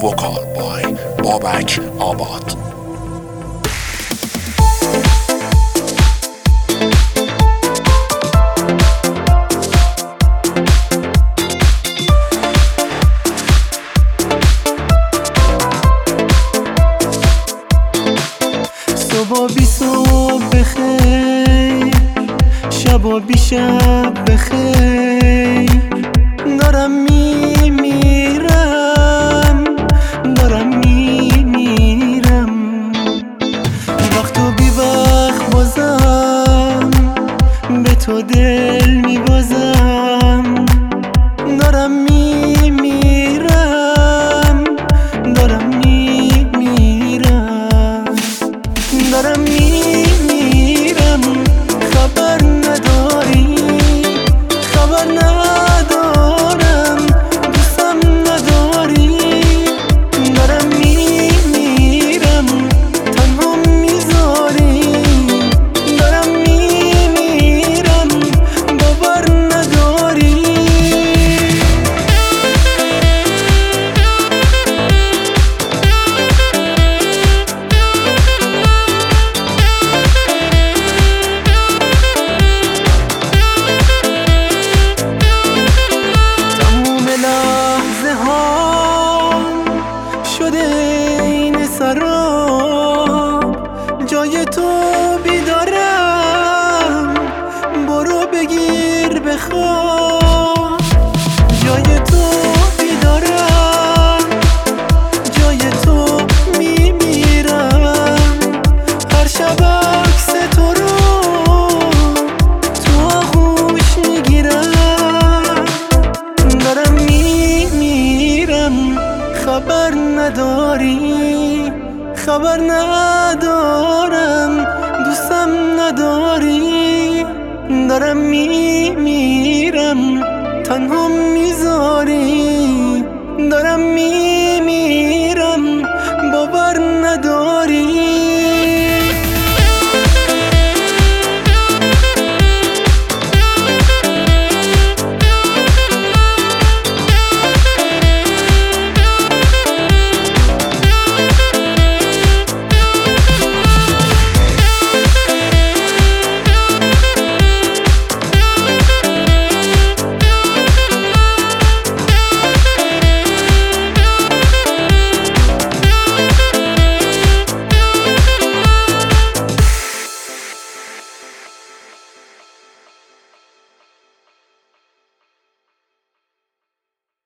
vocal by Babak Abad. صبح بی صبح بخیر، شب بی شب بخیر. دارم میمیرم، دارم میمیرم. وقت و بی وقت بازم به تو دل میبازم. دارم میمیرم، دارم میمیرم، دارم میمیرم. خبر نداری، خبر ندارم، دوستم نداری. دارم میمیرم، تنها میذاری. دارم میمیرم، باور نداری. این سراب جای تو بیدارم، برو بگیر بخواب. جای تو بیدارم، جای تو میمیرم. هر شب عکس تو رو تو آغوش میگیرم. دارم میمیرم، خبر نداری، خبر ندارم، دوستم نداری. دارم میمیرم، تنها میذاری. دارم میمیرم، باور نداری.